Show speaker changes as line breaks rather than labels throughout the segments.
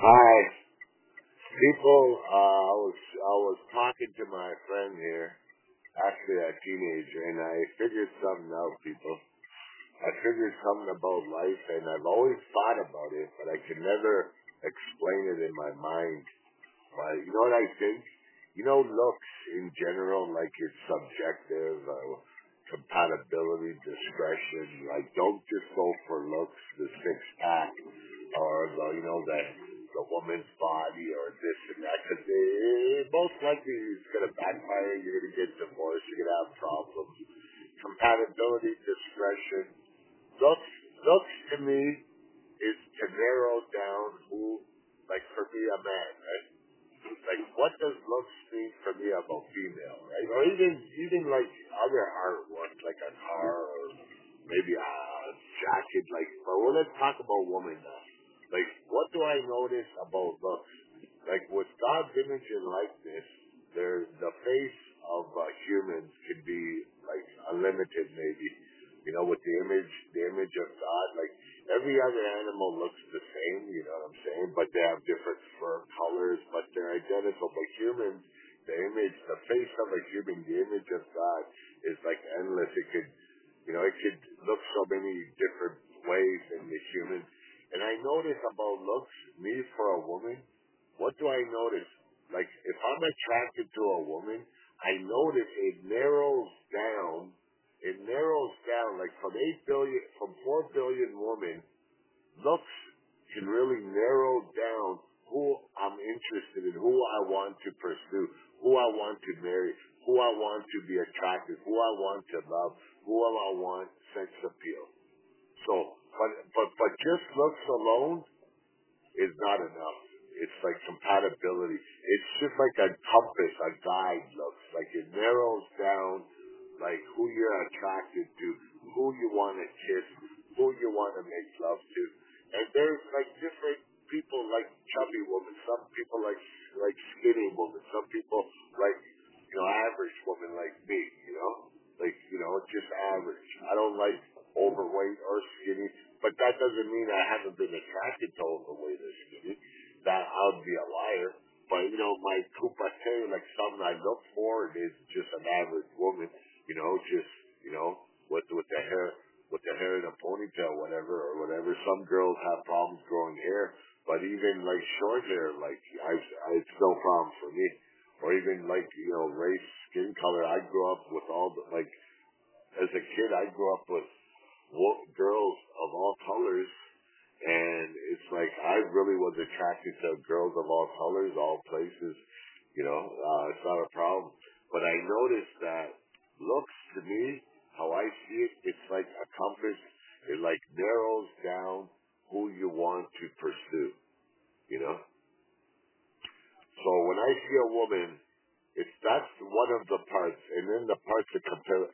Hi, people. I was talking to my friend here, actually a teenager, and I figured something out, people. I figured something about life, and I've always thought about it, but I can never explain it in my mind. But you know what I think? You know, looks in general, like it's subjective, compatibility, discretion. Like, don't just go for looks, the six pack, or the woman's body, or this and that. Because most likely it's gonna backfire. You're gonna get divorced. You're gonna have problems. Compatibility, discretion. Looks to me is to narrow down who, like for me, a man, right? Like, what does looks mean for me about female, right? Or even like other artwork, like a car or maybe a jacket. Like, but well, let's talk about women now. Like, what do I notice about looks? Like, with God's image and likeness, there's the face of humans can be like unlimited, maybe. You know, with the image of God, like every other animal looks the same, you know what I'm saying? But they have different fur colors, but they're identical. But humans, the face of a human, the image of God is like endless. It could look so many different ways in the human. And I notice about looks, me for a woman, what do I notice? Like, if I'm attracted to a woman, I notice it narrows down, like from 4 billion women, looks can really narrow down who I'm interested in, who I want to pursue, who I want to marry, who I want to be attracted, who I want to love, who I want sex appeal. So, but just looks alone is not enough. It's like compatibility. It's just like a compass, a guide looks. Like it narrows down like who you're attracted to, who you want to kiss, who you want to make love to. And there's like different people like chubby women, some people like skinny women, some people like average women like me, just average. I don't like overweight or skinny, but that doesn't mean I haven't been attracted to overweight or skinny. That I would be a liar. But my coupe, like something I look for is just an average woman, just with the hair in a ponytail, whatever. Some girls have problems growing hair, but even like short hair, like it's no problem for me. Or even like race, skin color. I grew up with all the like as a kid. I grew up with girls of all colors, and it's like I really was attracted to girls of all colors, all places. It's not a problem. But I noticed that looks to me, how I see it, it's like a compass. It like narrows down who you want to pursue. You know. So when I see a woman, that's one of the parts, and then the parts that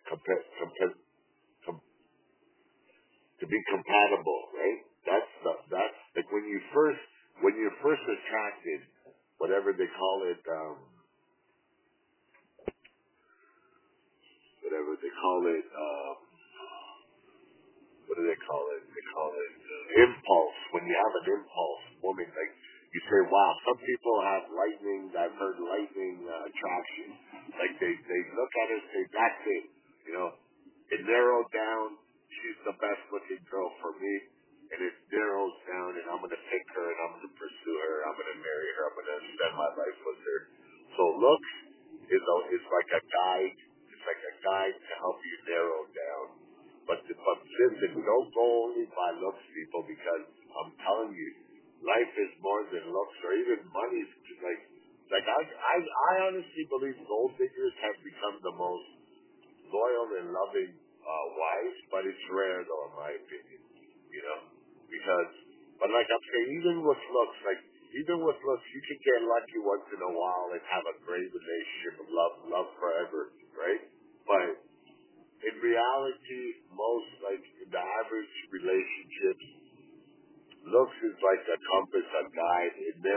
to be compatible, right? That's like when you're first attracted, whatever they call it, whatever they call it, what do they call it? They call it impulse. When you have an impulse, woman, like you say, wow. Some people have lightning. I've heard lightning attraction. Like they look at her and say, that's it. It narrowed down. She's the best looking girl for me, and it narrows down. And I'm gonna pick her, and I'm gonna pursue her. I'm gonna marry her. I'm gonna spend my life with her. So looks is like a guide. It's like a guide to help you narrow down. But listen, don't go only by looks, people, because I'm telling you, life is more than looks, or even money. I honestly believe gold diggers have become the most loyal and loving wives, but it's rare, though, in my opinion. You know, because, but like I'm saying, even with looks, you can get lucky once in a while and have a great relationship of love forever, right? But in reality, most, like, in the average relationships, looks is like a compass, a guide.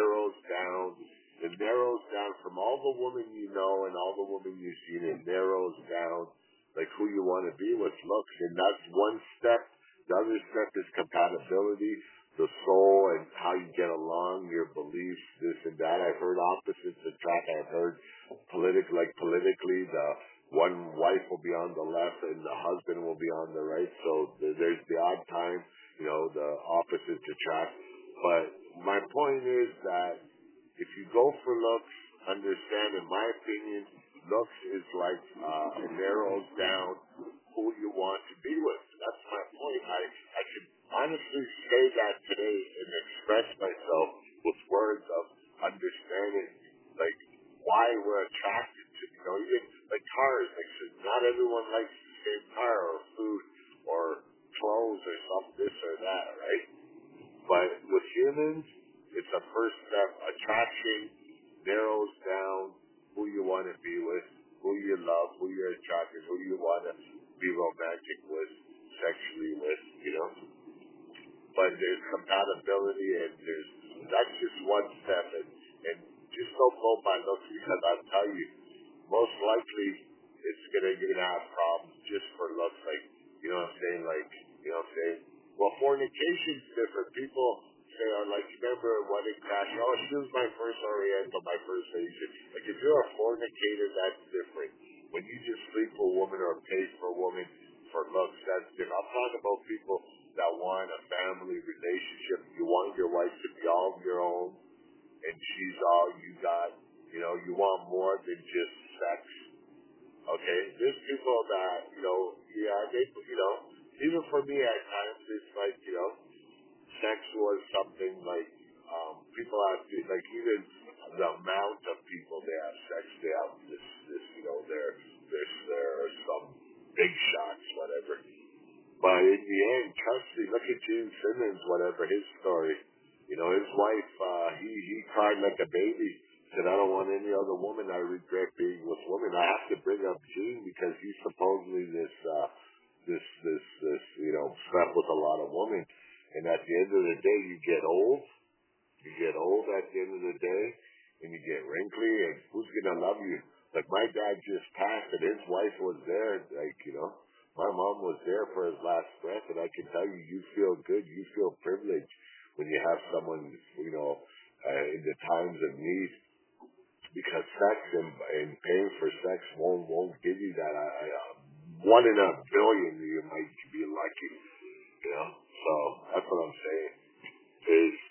It narrows down from all the women you know and all the women you've seen. It narrows down, like, who you want to be with looks. And that's one step. The other step is compatibility. the soul and how you get along, your beliefs, this and that. I've heard opposites attract. I've heard politically, the one wife will be on the left and the husband will be on the right. So there's the odd time, the opposites attract. But my point is that if you go for looks, understand, in my opinion, looks is like it narrows down who you want to be with. That's my point. I can honestly say that today and express myself with words of understanding, like why we're attracted to, even like cars. Like not everyone likes the same car or food or clothes or something, this or that, right? But with humans, it's a first step. Attraction narrows down who you want to be with, who you love, who you're attracted, who you want to be romantic with, sexually with. But there's compatibility, and that's just one step. And just don't go by looks, because I'll tell you, most likely you're gonna have problems just for looks. Like, you know what I'm saying? Like, you know what I'm saying? Well, fornication's different. People say, like, remember Wedding Crashing? Oh, she was my first Oriental, my first Asian. Like, if you're a fornicator, that's different. When you just sleep with a woman or pay for a woman for looks, that's different. I'm talking about people that want a family relationship. You want your wife to be all of your own, and she's all you got. You want more than just sex. Okay? There's people that, even for me at times, it's like, sex was something like, people have to, like, even the amount of people they have sex, they have this, there are some big shots, whatever. But in the end, trust me, look at Gene Simmons, whatever, his story. His wife, he cried like a baby. Said, I don't want any other woman. I regret being with women. I have to bring up Gene because he's supposedly this, slept with a lot of women. And at the end of the day, you get old. You get old at the end of the day, and you get wrinkly, and who's going to love you? Like, my dad just passed, and his wife was there. Like, my mom was there for his last breath, and I can tell you, you feel good. You feel privileged when you have someone, in the times of need. Because sex and paying for sex won't give you that. 1 in a billion you might be lucky, So that's what I'm saying.